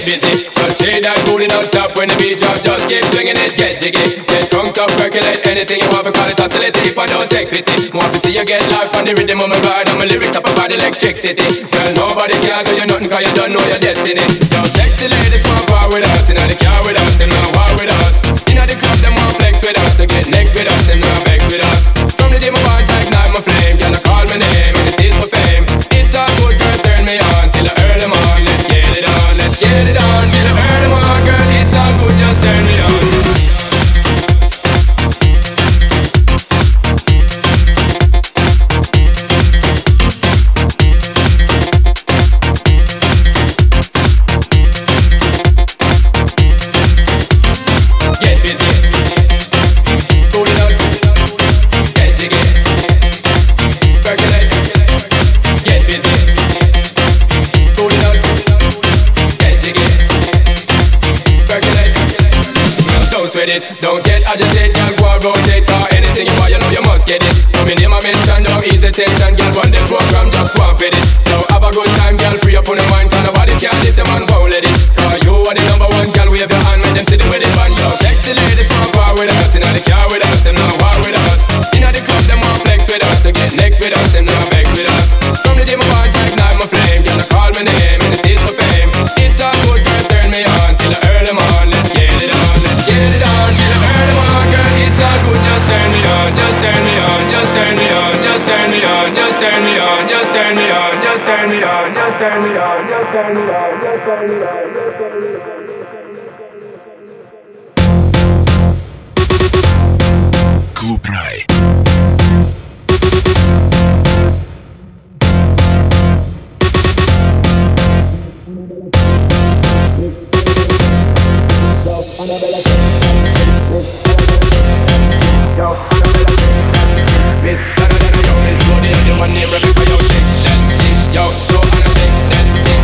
busy. Just shake that booty non-stop when the beat drop. Just keep swinging it, get jiggy. Get drunk up, percolate anything you want to call it oscillate. If I don't take pity, want to see you get live on the rhythm of my ride. And my lyrics up about electricity. Girl, nobody can do you nothing cause you don't know your destiny. Yo, sexy ladies want war with us. Inna the car with us, them not war with us. Inna the club, them want flex with us. To get next with us, them not vex with us. From the day my want to ignite my flame, girl, I call my name and it is my fame. It's all good, girl, turn me on till the early morning. Let's get it on, let's get it on till the early morning, girl. It's all good, just turn me on. Don't get agitated, girl, go and rotate. Or anything you want, you know you must get it. So me name I mention, don't ease the tension. Girl, run the program, just go and fit it. Now have a good time, girl, free up on the mind. Cause nobody can diss you, man, won't let it. Cause you are the number one, girl, wave your hand. Make them sit with it, man. Yo, sexy ladies want war with us. Inna the car with us, them not war with us. Inna the club, them want flex with us. To get next with us, them not vex with us. From the day my want to ignite my flame, girl, I call my name and it is my fame. It's all good, girl, turn me on till the early morning. Let's get it on, let's get it on till the early morning, girl. It's all good, just turn me on, just turn me on, just turn me on, just turn me on, just turn me on, just turn me on, just turn me on, just turn me on, just turn me on, just turn me on, just turn me on. Клуб Рай.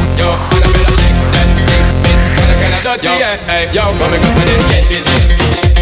Yo, come and get busy.